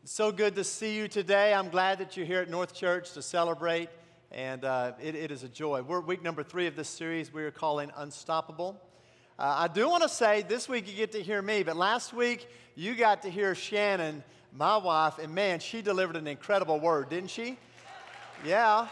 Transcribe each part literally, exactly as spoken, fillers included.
So good to see you today. I'm glad that you're here at North Church to celebrate, and uh, it, it is a joy. We're week number three of this series we are calling Unstoppable. Uh, I do want to say this week you get to hear me, but last week you got to hear Shannon, my wife, and man, she delivered an incredible word, didn't she? Yeah.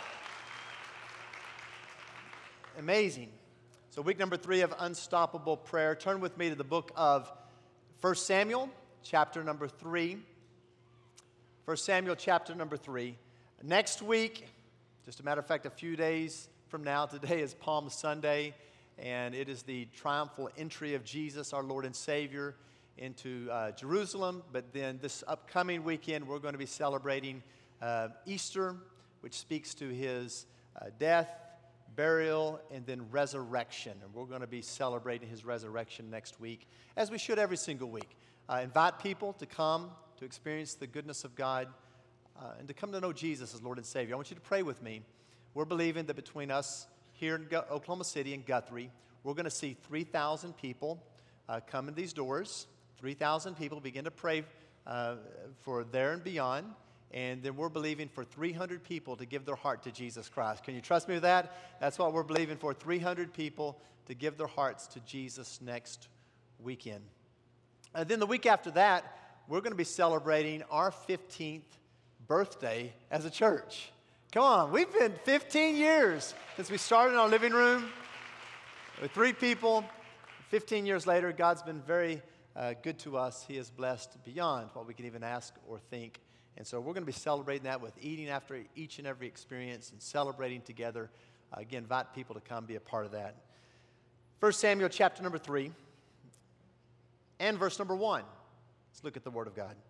Amazing. So week number three of Unstoppable Prayer. Turn with me to the book of First Samuel, chapter number three. First Samuel chapter number three. Next week, just a matter of fact, a few days from now, today is Palm Sunday, and it is the triumphal entry of Jesus, our Lord and Savior, into uh, Jerusalem. But then this upcoming weekend, we're going to be celebrating uh, Easter, which speaks to his uh, death, burial, and then resurrection. And we're going to be celebrating his resurrection next week, as we should every single week. Uh, invite people to come to experience the goodness of God, uh, and to come to know Jesus as Lord and Savior. I want you to pray with me. We're believing that between us here in Gu- Oklahoma City and Guthrie, we're going to see three thousand people uh, come in these doors. three thousand people begin to pray uh, for there and beyond. And then we're believing for three hundred people to give their heart to Jesus Christ. Can you trust me with that? That's what we're believing for, three hundred people to give their hearts to Jesus next weekend. And then the week after that, we're going to be celebrating our fifteenth birthday as a church. Come on, we've been fifteen years since we started in our living room with three people. fifteen years later, God's been very uh, good to us. He has blessed beyond what we can even ask or think. And so we're going to be celebrating that with eating after each and every experience and celebrating together. Uh, again, invite people to come be a part of that. First Samuel chapter number three and verse number one. Let's look at the Word of God.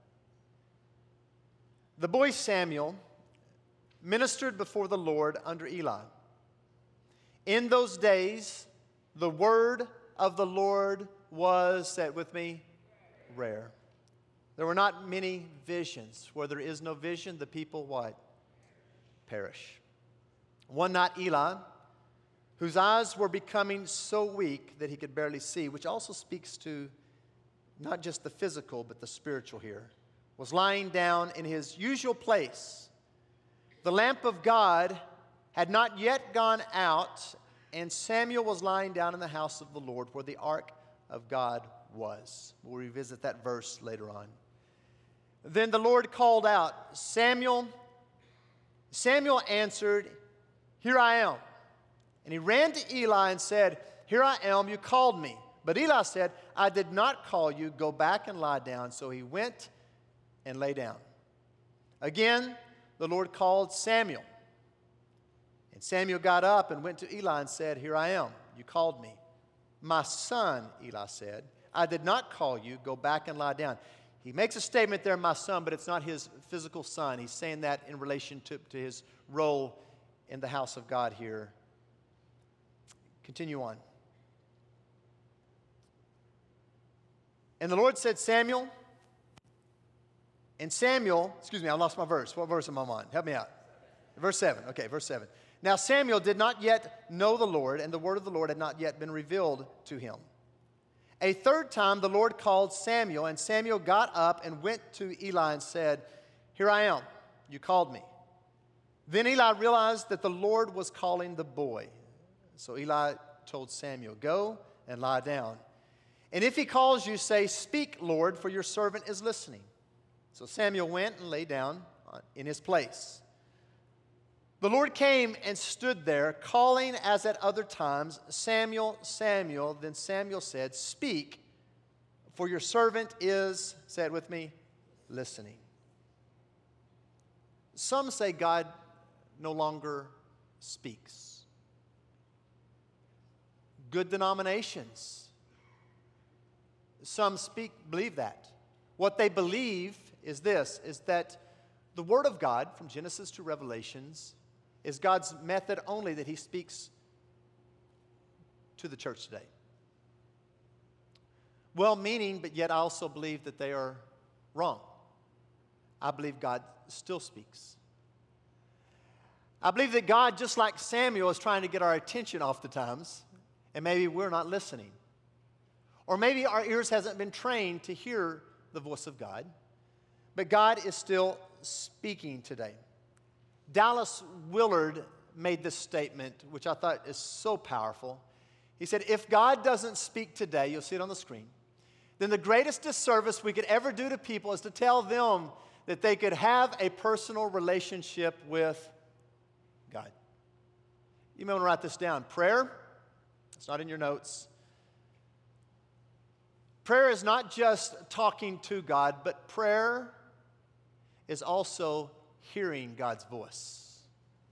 The boy Samuel ministered before the Lord under Eli. In those days, the word of the Lord was, say it with me, rare. There were not many visions. Where there is no vision, the people what? Perish. One night Eli, whose eyes were becoming so weak that he could barely see, which also speaks to not just the physical, but the spiritual here, was lying down in his usual place. The lamp of God had not yet gone out, and Samuel was lying down in the house of the Lord where the ark of God was. We'll revisit that verse later on. Then the Lord called out, Samuel. Samuel answered, Here I am. And he ran to Eli and said, Here I am, you called me. But Eli said, I did not call you, go back and lie down. So he went and lay down. Again, the Lord called Samuel. And Samuel got up and went to Eli and said, Here I am, you called me. My son, Eli said, I did not call you, go back and lie down. He makes a statement there, my son, but it's not his physical son. He's saying that in relation to, to his role in the house of God here. Continue on. And the Lord said, Samuel, and Samuel, excuse me, I lost my verse. What verse am I on? Help me out. Verse seven. Okay, verse seven. Now Samuel did not yet know the Lord, and the word of the Lord had not yet been revealed to him. A third time the Lord called Samuel, and Samuel got up and went to Eli and said, Here I am, you called me. Then Eli realized that the Lord was calling the boy. So Eli told Samuel, Go and lie down. And if he calls you, say, Speak, Lord, for your servant is listening. So Samuel went and lay down in his place. The Lord came and stood there, calling as at other times, Samuel, Samuel. Then Samuel said, Speak, for your servant is, say it with me, listening. Some say God no longer speaks. Good denominations. Some speak, believe that. What they believe is this, is that the Word of God, from Genesis to Revelations, is God's method only that He speaks to the church today. Well-meaning, but yet I also believe that they are wrong. I believe God still speaks. I believe that God, just like Samuel, is trying to get our attention oftentimes, and maybe we're not listening. Or maybe our ears hasn't been trained to hear the voice of God. But God is still speaking today. Dallas Willard made this statement, which I thought is so powerful. He said, if God doesn't speak today, you'll see it on the screen, then the greatest disservice we could ever do to people is to tell them that they could have a personal relationship with God. You may want to write this down. Prayer, it's not in your notes. Prayer is not just talking to God, but prayer is also hearing God's voice.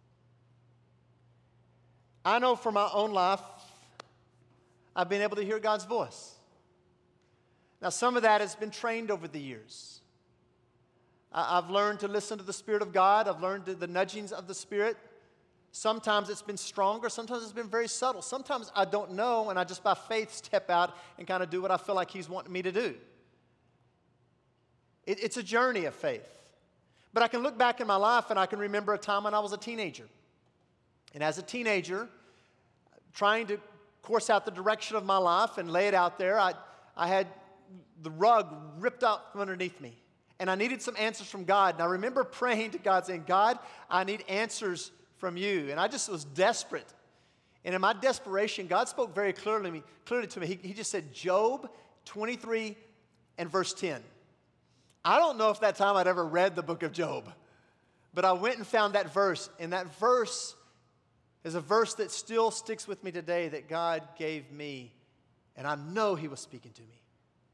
I know from my own life, I've been able to hear God's voice. Now, some of that has been trained over the years. I've learned to listen to the Spirit of God. I've learned the nudgings of the Spirit. Sometimes it's been stronger. Sometimes it's been very subtle. Sometimes I don't know, and I just by faith step out and kind of do what I feel like He's wanting me to do. It, it's a journey of faith. But I can look back in my life, and I can remember a time when I was a teenager. And as a teenager, trying to course out the direction of my life and lay it out there, I, I had the rug ripped out from underneath me. And I needed some answers from God. And I remember praying to God, saying, God, I need answers from you. And I just was desperate. And in my desperation, God spoke very clearly to me. Clearly to me. He, he just said, Job twenty-three and verse ten. I don't know if that time I'd ever read the book of Job. But I went and found that verse. And that verse is a verse that still sticks with me today that God gave me. And I know He was speaking to me.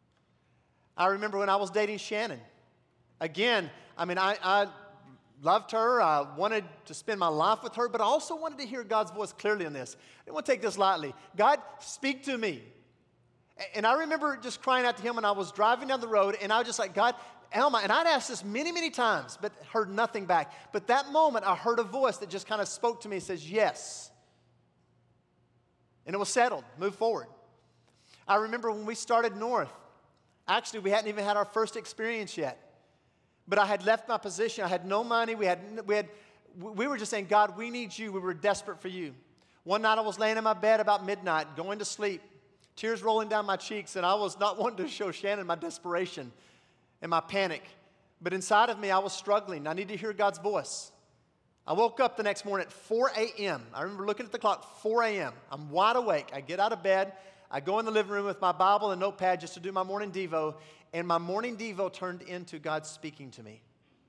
I remember when I was dating Shannon. Again, I mean, I, I loved her. I wanted to spend my life with her, but I also wanted to hear God's voice clearly in this. I didn't want to take this lightly. God, speak to me. And I remember just crying out to Him when I was driving down the road, and I was just like, God, Alma, and I'd asked this many, many times, but heard nothing back. But that moment, I heard a voice that just kind of spoke to me and says, yes. And it was settled. Move forward. I remember when we started North. Actually, we hadn't even had our first experience yet. But I had left my position. I had no money. We, had, we, had, we were just saying, God, we need you. We were desperate for you. One night I was laying in my bed about midnight, going to sleep, tears rolling down my cheeks, and I was not wanting to show Shannon my desperation and my panic. But inside of me, I was struggling. I needed to hear God's voice. I woke up the next morning at four a.m. I remember looking at the clock, four a.m. I'm wide awake. I get out of bed. I go in the living room with my Bible and notepad just to do my morning devo, and my morning devo turned into God speaking to me.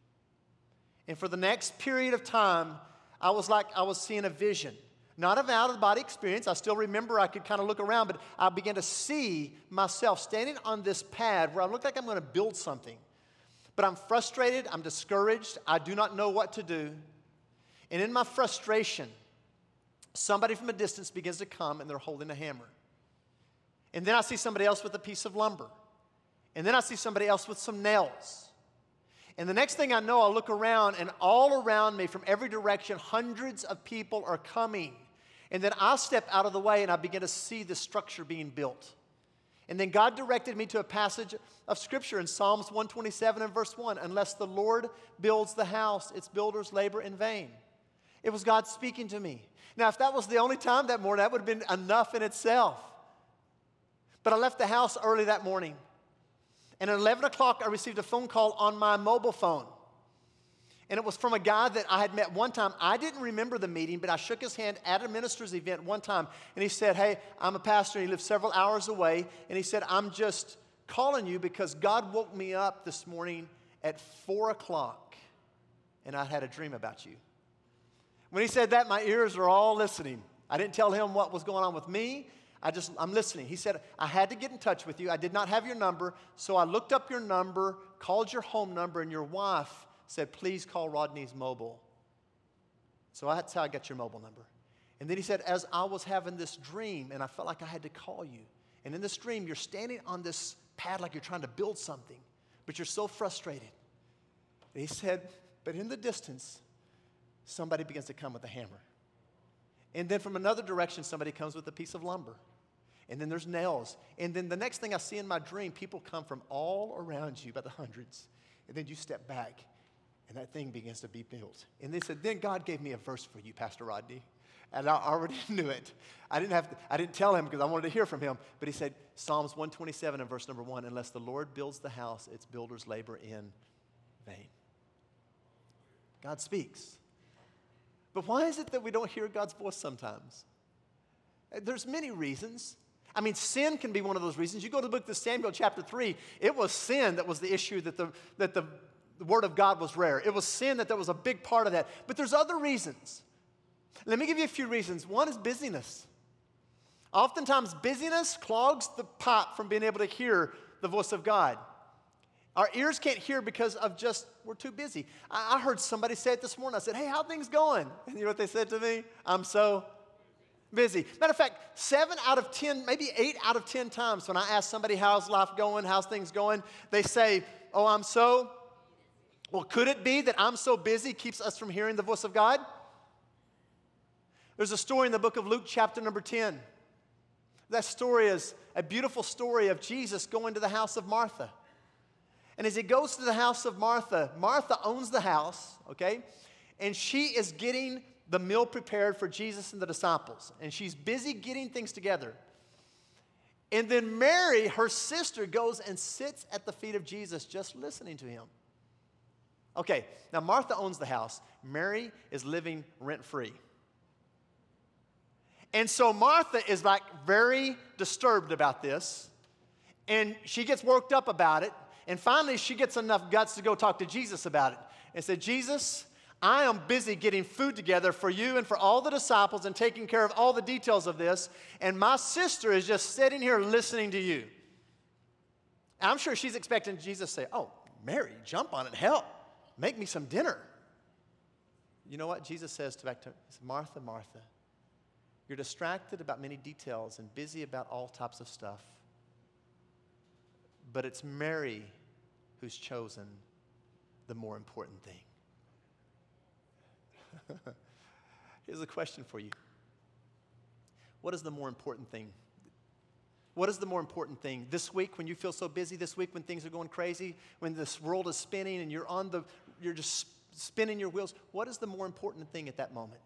And for the next period of time, I was like I was seeing a vision. Not an out-of-the-body experience. I still remember I could kind of look around, but I began to see myself standing on this pad where I look like I'm going to build something. But I'm frustrated. I'm discouraged. I do not know what to do. And in my frustration, somebody from a distance begins to come, and they're holding a hammer. And then I see somebody else with a piece of lumber. And then I see somebody else with some nails. And the next thing I know, I look around, and all around me from every direction, hundreds of people are coming. And then I step out of the way, and I begin to see the structure being built. And then God directed me to a passage of Scripture in Psalms one twenty-seven and verse one. Unless the Lord builds the house, its builders labor in vain. It was God speaking to me. Now, if that was the only time that morning, that would have been enough in itself. But I left the house early that morning. And at eleven o'clock, I received a phone call on my mobile phone. And it was from a guy that I had met one time. I didn't remember the meeting, but I shook his hand at a minister's event one time. And he said, hey, I'm a pastor. He lives several hours away. And he said, I'm just calling you because God woke me up this morning at four o'clock. And I had a dream about you. When he said that, my ears are all listening. I didn't tell him what was going on with me. I just, I'm listening. He said, I had to get in touch with you. I did not have your number, so I looked up your number, called your home number, and your wife said, please call Rodney's mobile. So that's how I got your mobile number. And then he said, as I was having this dream, and I felt like I had to call you, and in this dream, you're standing on this pad like you're trying to build something, but you're so frustrated. And he said, but in the distance, somebody begins to come with a hammer. And then from another direction, somebody comes with a piece of lumber. And then there's nails. And then the next thing I see in my dream, people come from all around you by the hundreds. And then you step back, and that thing begins to be built. And they said, then God gave me a verse for you, Pastor Rodney. And I already knew it. I didn't have to, I didn't tell him because I wanted to hear from him. But he said, Psalms one twenty-seven and verse number one, unless the Lord builds the house, its builders labor in vain. God speaks. But why is it that we don't hear God's voice sometimes? There's many reasons. I mean, sin can be one of those reasons. You go to the book of Samuel chapter three, it was sin that was the issue, that the, that the, the word of God was rare. It was sin that that was a big part of that. But there's other reasons. Let me give you a few reasons. One is busyness. Oftentimes, busyness clogs the pot from being able to hear the voice of God. Our ears can't hear because of just, we're too busy. I, I heard somebody say it this morning. I said, hey, how things going? And you know what they said to me? I'm so busy. Matter of fact, seven out of ten, maybe eight out of ten times when I ask somebody, how's life going, how's things going, they say, oh, I'm so. Well, could it be that I'm so busy keeps us from hearing the voice of God? There's a story in the book of Luke chapter number ten. That story is a beautiful story of Jesus going to the house of Martha. And as he goes to the house of Martha, Martha owns the house, okay? And she is getting the meal prepared for Jesus and the disciples. And she's busy getting things together. And then Mary, her sister, goes and sits at the feet of Jesus just listening to him. Okay, now Martha owns the house. Mary is living rent-free. And so Martha is like very disturbed about this. And she gets worked up about it. And finally, she gets enough guts to go talk to Jesus about it. And said, Jesus, I am busy getting food together for you and for all the disciples and taking care of all the details of this. And my sister is just sitting here listening to you. I'm sure she's expecting Jesus to say, oh, Mary, jump on it, help. Make me some dinner. You know what Jesus says to back to her? He says, Martha, Martha, you're distracted about many details and busy about all types of stuff. But it's Mary who's chosen the more important thing. Here's a question for you. What is the more important thing? What is the more important thing? This week when you feel so busy, this week when things are going crazy, when this world is spinning and you're on the, you're just spinning your wheels, what is the more important thing at that moment?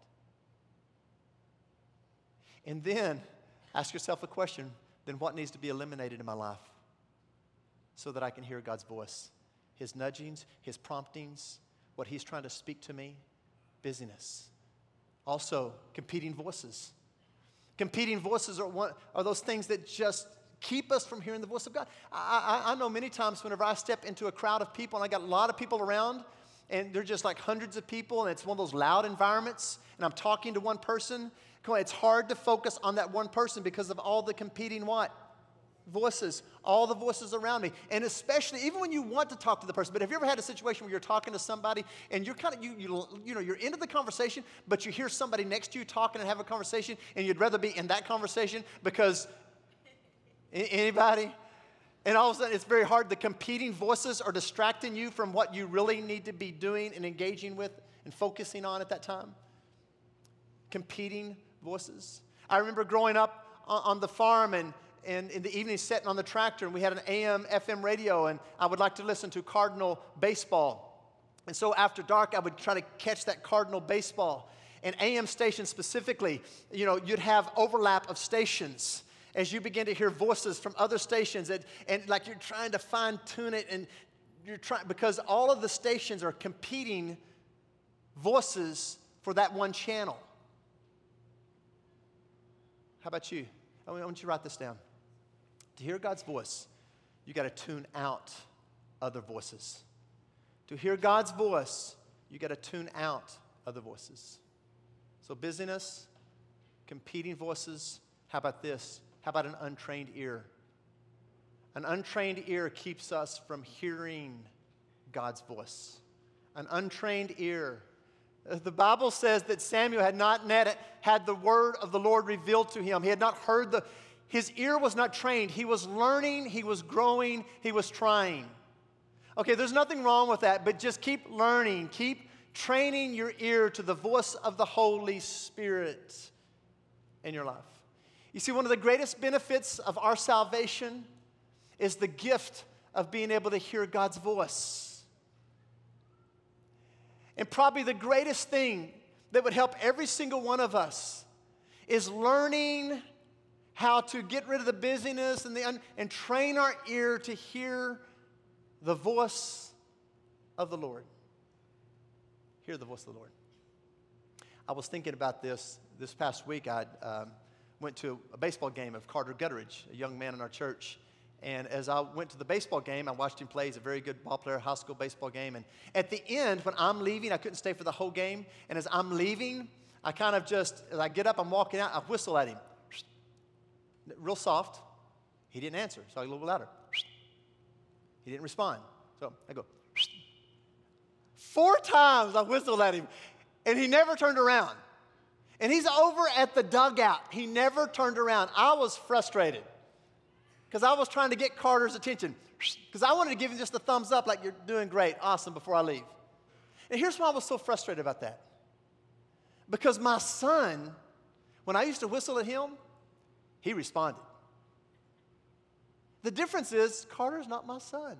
And then ask yourself a question, then what needs to be eliminated in my life so that I can hear God's voice? His nudgings, his promptings, what he's trying to speak to me, busyness. Also, competing voices. Competing voices are, one, are those things that just keep us from hearing the voice of God. I, I, I know many times whenever I step into a crowd of people and I got a lot of people around and they're just like hundreds of people and it's one of those loud environments and I'm talking to one person, come on, it's hard to focus on that one person because of all the competing what? Voices, all the voices around me. And especially, even when you want to talk to the person, but have you ever had a situation where you're talking to somebody and you're kind of, you, you, you know, you're into the conversation, but you hear somebody next to you talking and have a conversation and you'd rather be in that conversation because, anybody? And all of a sudden, it's very hard. The competing voices are distracting you from what you really need to be doing and engaging with and focusing on at that time. Competing voices. I remember growing up on, on the farm and And in the evening, sitting on the tractor, and we had an A M, F M radio, and I would like to listen to Cardinal baseball. And so after dark, I would try to catch that Cardinal baseball. And A M stations specifically, you know, you'd have overlap of stations as you begin to hear voices from other stations, that, and like you're trying to fine-tune it, and you're trying, because all of the stations are competing voices for that one channel. How about you? I want you to write this down. To hear God's voice, you got to tune out other voices. To hear God's voice, you got to tune out other voices. So busyness, competing voices. How about this? How about an untrained ear? An untrained ear keeps us from hearing God's voice. An untrained ear. The Bible says that Samuel had not had the word of the Lord revealed to him. He had not heard the, his ear was not trained. He was learning, he was growing, he was trying. Okay, there's nothing wrong with that, but just keep learning. Keep training your ear to the voice of the Holy Spirit in your life. You see, one of the greatest benefits of our salvation is the gift of being able to hear God's voice. And probably the greatest thing that would help every single one of us is learning how to get rid of the busyness and, the un- and train our ear to hear the voice of the Lord. Hear the voice of the Lord. I was thinking about this this past week. I um, went to a baseball game of Carter Gutteridge, a young man in our church. And as I went to the baseball game, I watched him play. He's a very good ball player, high school baseball game. And at the end, when I'm leaving, I couldn't stay for the whole game. And as I'm leaving, I kind of just, as I get up, I'm walking out, I whistle at him. Real soft. He didn't answer, so I go a little louder. He didn't respond. So I go. Four times I whistled at him, and he never turned around. And he's over at the dugout. He never turned around. I was frustrated because I was trying to get Carter's attention because I wanted to give him just a thumbs up like, you're doing great, awesome, before I leave. And here's why I was so frustrated about that. Because my son, when I used to whistle at him, he responded. The difference is Carter's not my son.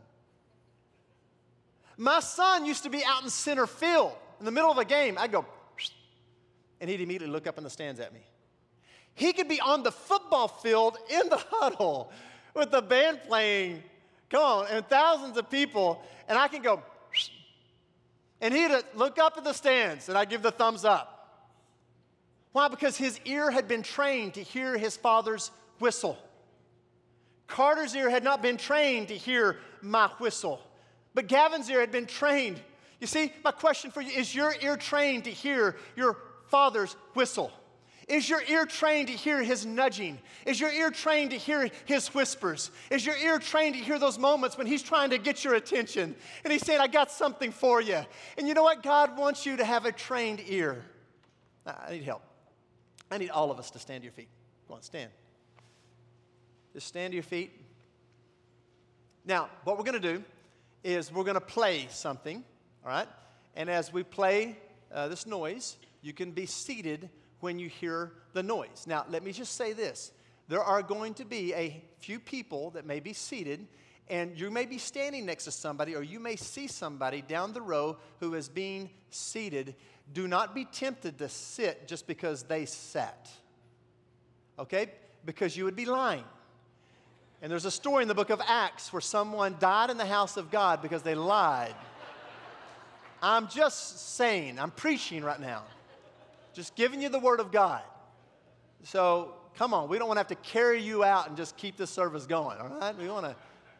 My son used to be out in center field in the middle of a game. I'd go, and he'd immediately look up in the stands at me. He could be on the football field in the huddle with the band playing, come on, and thousands of people, and I can go, and he'd look up in the stands, and I'd give the thumbs up. Why? Because his ear had been trained to hear his father's whistle. Carter's ear had not been trained to hear my whistle, but Gavin's ear had been trained. You see, my question for you, is your ear trained to hear your father's whistle? Is your ear trained to hear his nudging? Is your ear trained to hear his whispers? Is your ear trained to hear those moments when he's trying to get your attention? And he's saying, I got something for you. And you know what? God wants you to have a trained ear. I need help. I need all of us to stand to your feet. Go on, stand. Just stand to your feet. Now, what we're going to do is we're going to play something, all right? And as we play uh, this noise, you can be seated when you hear the noise. Now, let me just say this. There are going to be a few people that may be seated, and you may be standing next to somebody, or you may see somebody down the row who is being seated. Do not be tempted to sit just because they sat, okay? Because you would be lying. And there's a story in the book of Acts where someone died in the house of God because they lied. I'm just saying, I'm preaching right now. Just giving you the word of God. So, come on, we don't want to have to carry you out and just keep this service going, all right? We want to.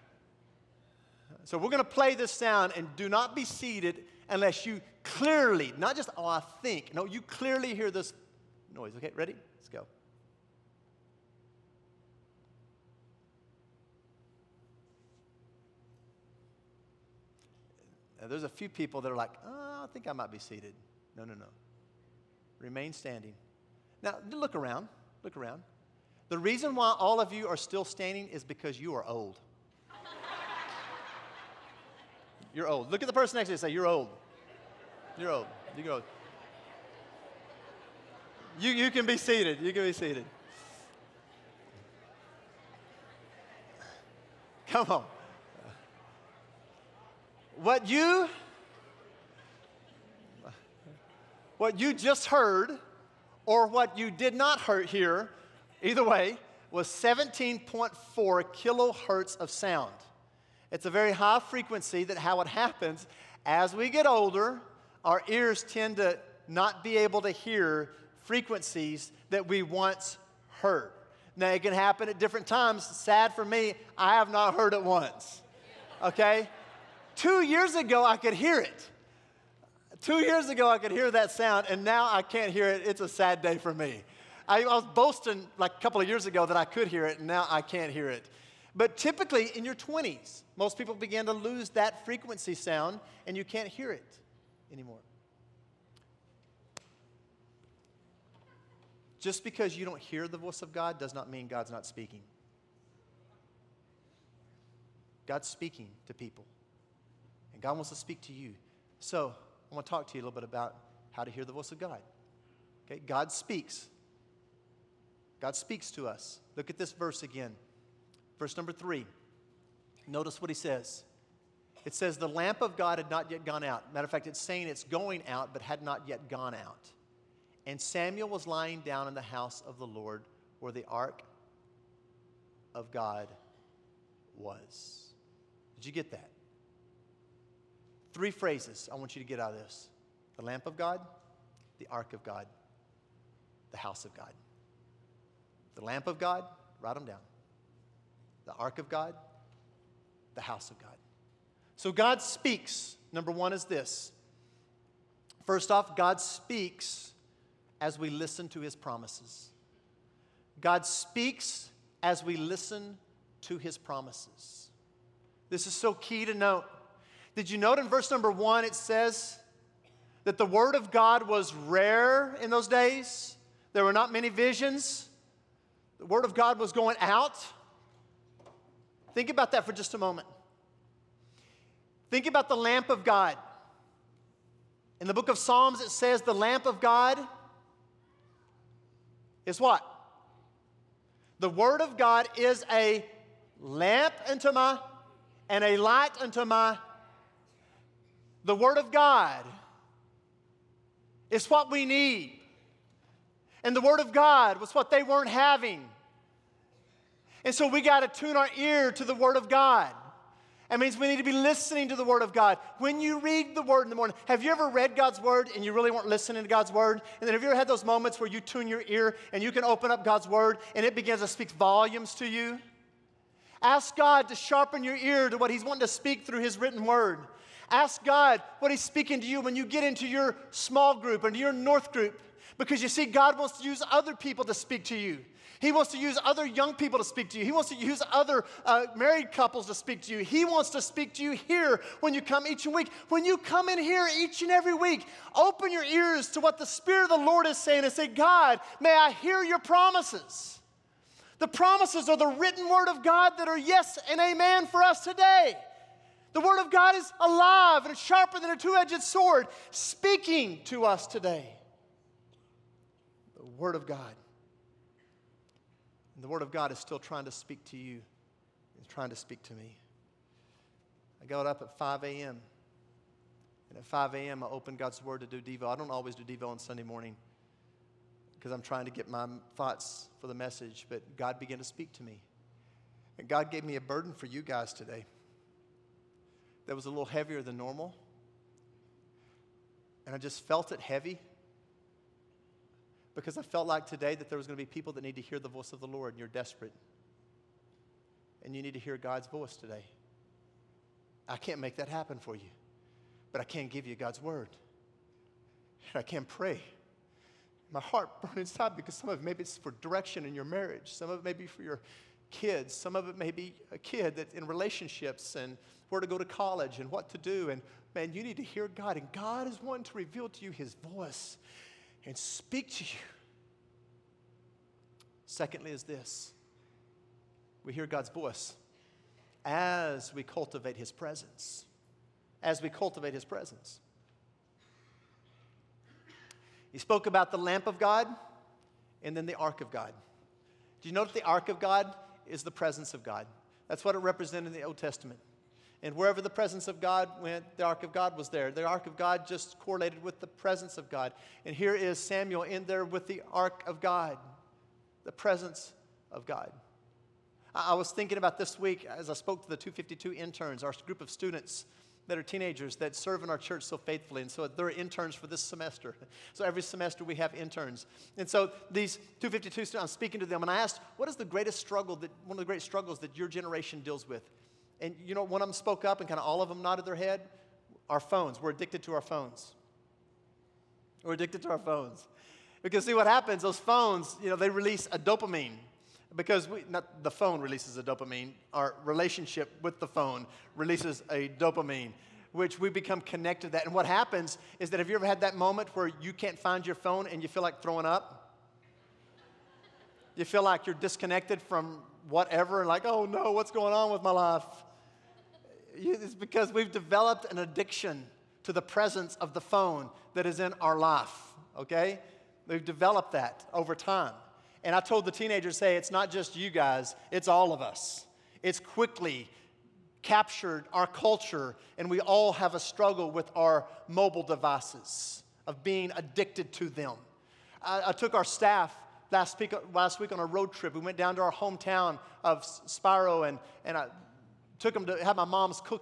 So we're going to play this sound, and do not be seated unless you clearly, not just, oh, I think. No, you clearly hear this noise. Okay, ready? Let's go. Now, there's a few people that are like, oh, I think I might be seated. No, no, no. Remain standing. Now, look around. Look around. The reason why all of you are still standing is because you are old. You're old. Look at the person next to you and say, you're old. You're old. You're old. You, you can be seated. You can be seated. Come on. What you... What you just heard, or what you did not hear, either way, was seventeen point four kilohertz of sound. It's a very high frequency that how it happens, as we get older, our ears tend to not be able to hear frequencies that we once heard. Now, it can happen at different times. Sad for me, I have not heard it once, okay? Two years ago, I could hear it. Two years ago, I could hear that sound, and now I can't hear it. It's a sad day for me. I, I was boasting like a couple of years ago that I could hear it, and now I can't hear it. But typically, in your twenties, most people begin to lose that frequency sound, and you can't hear it anymore. Just because you don't hear the voice of God does not mean God's not speaking. God's speaking to people, and God wants to speak to you. So, I want to talk to you a little bit about how to hear the voice of God. Okay, God speaks. God speaks to us. Look at this verse again. Verse number three. Notice what he says. It says, the lamp of God had not yet gone out. Matter of fact, it's saying it's going out, but had not yet gone out. And Samuel was lying down in the house of the Lord where the ark of God was. Did you get that? three phrases I want you to get out of this. The lamp of God, the ark of God, the house of God. The lamp of God, write them down. The ark of God, the house of God. So God speaks. Number one is this. First off, God speaks as we listen to his promises. God speaks as we listen to his promises. This is so key to note. Did you note in verse number one it says that the word of God was rare in those days? There were not many visions. The word of God was going out. Think about that for just a moment. Think about the lamp of God. In the book of Psalms, it says the lamp of God is what? The word of God is a lamp unto my, and a light unto my. The word of God is what we need. And the word of God was what they weren't having. And so we got to tune our ear to the word of God. That means we need to be listening to the word of God. When you read the word in the morning, have you ever read God's word and you really weren't listening to God's word? And then have you ever had those moments where you tune your ear and you can open up God's word and it begins to speak volumes to you? Ask God to sharpen your ear to what he's wanting to speak through his written word. Ask God what he's speaking to you when you get into your small group and your north group. Because you see, God wants to use other people to speak to you. He wants to use other young people to speak to you. He wants to use other uh, married couples to speak to you. He wants to speak to you here when you come each week. When you come in here each and every week, open your ears to what the Spirit of the Lord is saying and say, God, may I hear your promises. The promises are the written word of God that are yes and amen for us today. The word of God is alive and sharper than a two-edged sword, speaking to us today. The word of God. And the word of God is still trying to speak to you. It's trying to speak to me. I got up at five a.m. And at five a.m. I opened God's word to do Devo. I don't always do Devo on Sunday morning because I'm trying to get my thoughts for the message. But God began to speak to me. And God gave me a burden for you guys today that was a little heavier than normal. And I just felt it heavy. Because I felt like today that there was going to be people that need to hear the voice of the Lord, and you're desperate. And you need to hear God's voice today. I can't make that happen for you, but I can give you God's word. And I can pray. My heart burns inside because some of it maybe it's for direction in your marriage. Some of it may be for your kids. Some of it may be a kid that's in relationships and where to go to college and what to do. And man, you need to hear God. And God is wanting to reveal to you his voice and speak to you. Secondly is this. We hear God's voice as we cultivate his presence. As we cultivate his presence. He spoke about the lamp of God and then the ark of God. Do you know that the ark of God is the presence of God? That's what it represented in the Old Testament. And wherever the presence of God went, the ark of God was there. The ark of God just correlated with the presence of God. And here is Samuel in there with the ark of God, the presence of God. I was thinking about this week as I spoke to the two fifty-two interns, our group of students that are teenagers that serve in our church so faithfully. And so they're interns for this semester. So every semester we have interns. And so these two fifty-two students, I'm speaking to them, and I asked, what is the greatest struggle, that one of the great struggles that your generation deals with? And you know, one of them spoke up and kind of all of them nodded their head. Our phones. We're addicted to our phones. We're addicted to our phones. Because see what happens, those phones, you know, they release a dopamine. Because we, not the phone releases a dopamine. Our relationship with the phone releases a dopamine, which we become connected to that. And what happens is that have you ever had that moment where you can't find your phone and you feel like throwing up? You feel like you're disconnected from whatever, and like, oh no, what's going on with my life? It's because we've developed an addiction to the presence of the phone that is in our life, okay? We've developed that over time. And I told the teenagers, hey, it's not just you guys, it's all of us. It's quickly captured our culture, and we all have a struggle with our mobile devices, of being addicted to them. I, I took our staff last week, last week on a road trip. We went down to our hometown of Spiro, and, and I took them to have my mom's cooking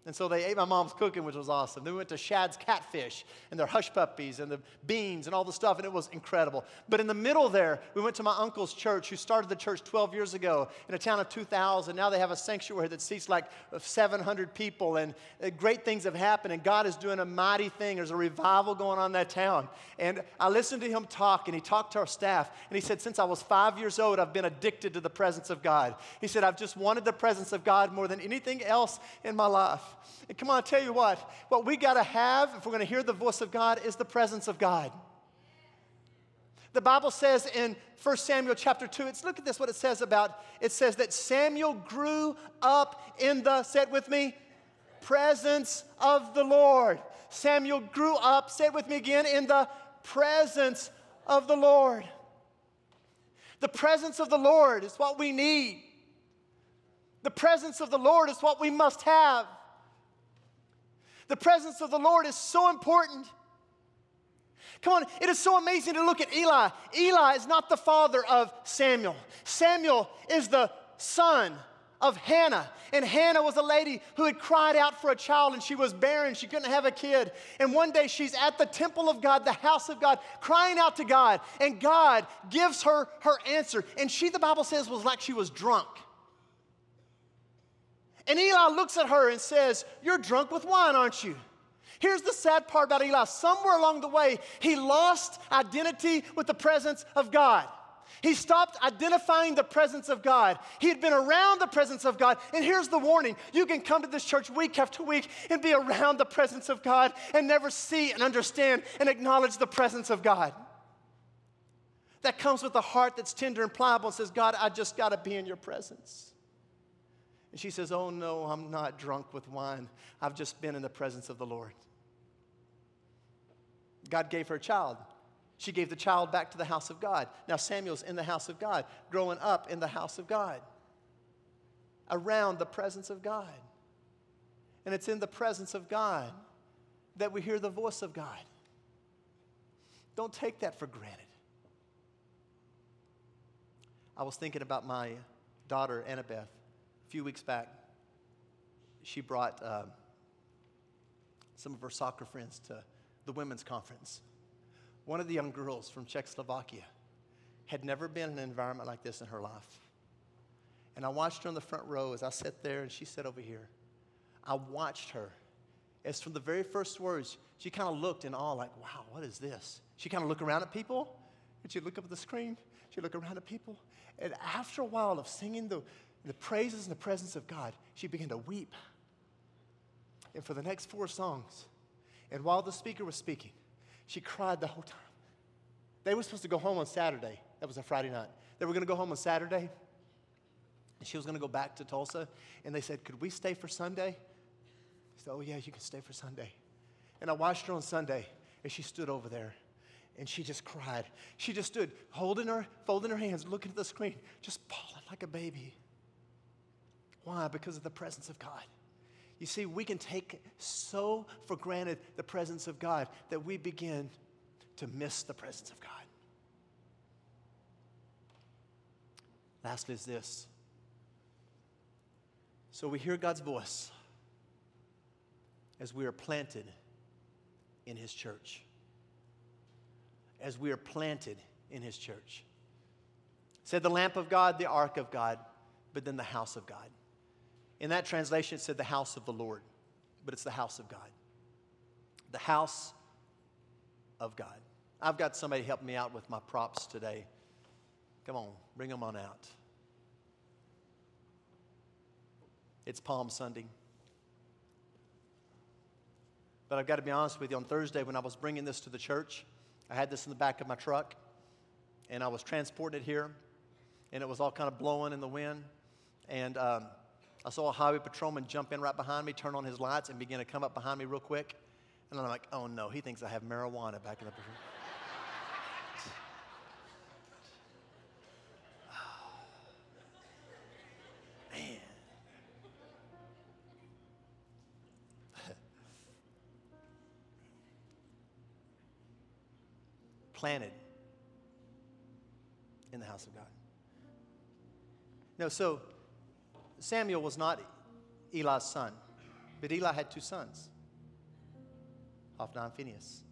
And so they ate my mom's cooking, which was awesome. Then we went to Shad's Catfish and their hush puppies and the beans and all the stuff, and it was incredible. But in the middle there, we went to my uncle's church, who started the church twelve years ago in a town of two thousand. Now they have a sanctuary that seats like seven hundred people, and uh, great things have happened, and God is doing a mighty thing. There's a revival going on in that town. And I listened to him talk, and he talked to our staff, and he said, since I was five years old, I've been addicted to the presence of God. He said, I've just wanted the presence of God more than anything else in my life. And come on, I tell you what, what we got to have if we're going to hear the voice of God is the presence of God. The Bible says in First Samuel chapter two, it's, look at this, what it says about, it says that Samuel grew up in the, say it with me, presence of the Lord. Samuel grew up, say it with me again, in the presence of the Lord. The presence of the Lord is what we need. The presence of the Lord is what we must have. The presence of the Lord is so important. Come on, it is so amazing to look at Eli. Eli is not the father of Samuel. Samuel is the son of Hannah. And Hannah was a lady who had cried out for a child, and she was barren. She couldn't have a kid. And one day she's at the temple of God, the house of God, crying out to God. And God gives her her answer. And she, the Bible says, was like she was drunk. And Eli looks at her and says, you're drunk with wine, aren't you? Here's the sad part about Eli. Somewhere along the way, he lost identity with the presence of God. He stopped identifying the presence of God. He had been around the presence of God. And here's the warning. You can come to this church week after week and be around the presence of God and never see and understand and acknowledge the presence of God. That comes with a heart that's tender and pliable and says, God, I just got to be in your presence. And she says, oh no, I'm not drunk with wine. I've just been in the presence of the Lord. God gave her a child. She gave the child back to the house of God. Now Samuel's in the house of God, growing up in the house of God, around the presence of God. And it's in the presence of God that we hear the voice of God. Don't take that for granted. I was thinking about my daughter, Annabeth. A few weeks back, she brought uh, some of her soccer friends to the women's conference. One of the young girls from Czechoslovakia had never been in an environment like this in her life. And I watched her in the front row as I sat there and she sat over here. I watched her as from the very first words, she kind of looked in awe like, wow, what is this? She kind of looked around at people, and she'd look up at the screen, she'd look around at people. And after a while of singing the the praises and the presence of God, she began to weep. And for the next four songs, and while the speaker was speaking, she cried the whole time. They were supposed to go home on Saturday. That was a Friday night. They were going to go home on Saturday, and she was going to go back to Tulsa. And they said, could we stay for Sunday? I said, oh yeah, you can stay for Sunday. And I watched her on Sunday, and she stood over there, and she just cried. She just stood holding her, folding her hands, looking at the screen, just bawling like a baby. Why? Because of the presence of God. You see, we can take so for granted the presence of God that we begin to miss the presence of God. Lastly is this. So we hear God's voice as we are planted in His church. As we are planted in His church. It said the lamp of God, the ark of God, but then the house of God. In that translation, it said the house of the Lord, but it's the house of God. The house of God. I've got somebody help me out with my props today. Come on, bring them on out. It's Palm Sunday. But I've got to be honest with you, on Thursday when I was bringing this to the church, I had this in the back of my truck, and I was transporting it here, and it was all kind of blowing in the wind, and um, I saw a highway patrolman jump in right behind me, turn on his lights, and begin to come up behind me real quick. And I'm like, oh no, he thinks I have marijuana back in the patrol. Man. Planted in the house of God. No, so Samuel was not Eli's son. But Eli had two sons, Hophni and Phinehas.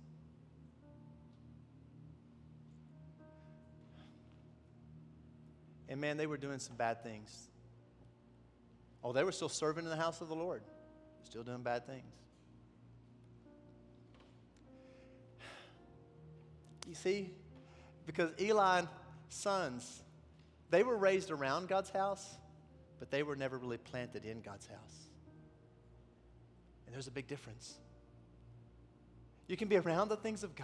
And man, they were doing some bad things. Oh, they were still serving in the house of the Lord, still doing bad things. You see, because Eli's sons, they were raised around God's house, but they were never really planted in God's house. And there's a big difference. You can be around the things of God,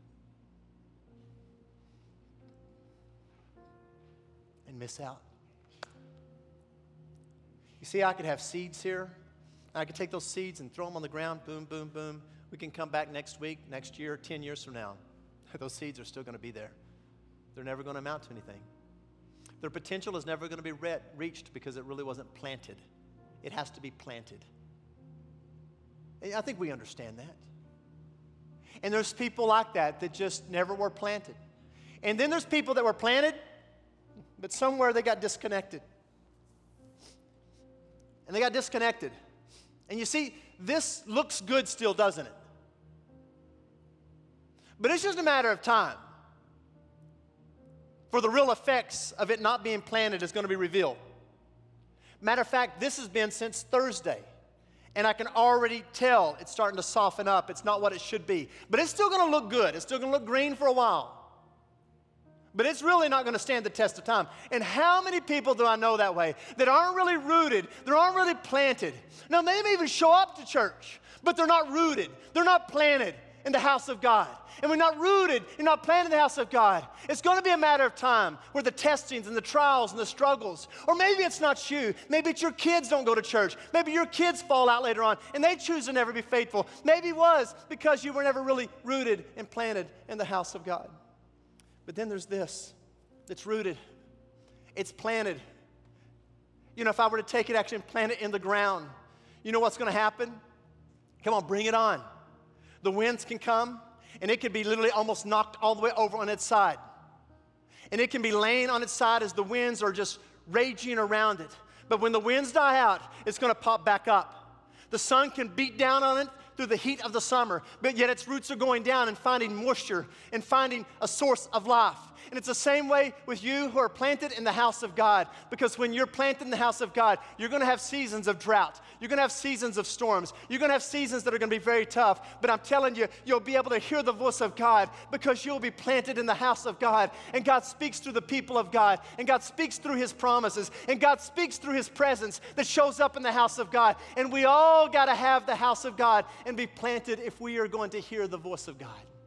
and miss out. You see, I could have seeds here. I could take those seeds and throw them on the ground, boom, boom, boom. We can come back next week, next year, ten years from now. Those seeds are still going to be there. They're never going to amount to anything. Their potential is never going to be re- reached because it really wasn't planted. It has to be planted. And I think we understand that. And there's people like that that just never were planted. And then there's people that were planted, but somewhere they got disconnected. And they got disconnected. And you see, this looks good still, doesn't it? But it's just a matter of time for the real effects of it not being planted is going to be revealed. Matter of fact, this has been since Thursday. And I can already tell it's starting to soften up. It's not what it should be. But it's still going to look good. It's still going to look green for a while. But it's really not going to stand the test of time. And how many people do I know that way that aren't really rooted, that aren't really planted? Now, they may even show up to church, but they're not rooted. They're not planted in the house of God. And we're not rooted, you're not planted in the house of God. It's going to be a matter of time where the testings and the trials and the struggles, or maybe it's not you. Maybe it's your kids don't go to church. Maybe your kids fall out later on and they choose to never be faithful. Maybe it was because you were never really rooted and planted in the house of God. But then there's this that's rooted. It's planted. You know, if I were to take it actually and plant it in the ground, you know what's going to happen? Come on, bring it on. The winds can come, and it can be literally almost knocked all the way over on its side. And it can be laying on its side as the winds are just raging around it. But when the winds die out, it's going to pop back up. The sun can beat down on it through the heat of the summer, but yet its roots are going down and finding moisture and finding a source of life. And it's the same way with you who are planted in the house of God, because when you're planted in the house of God, you're going to have seasons of drought. You're going to have seasons of storms. You're going to have seasons that are going to be very tough, but I'm telling you, you'll be able to hear the voice of God because you'll be planted in the house of God, and God speaks through the people of God, and God speaks through His promises, and God speaks through His presence that shows up in the house of God. And we all got to have the house of God and be planted if we are going to hear the voice of God.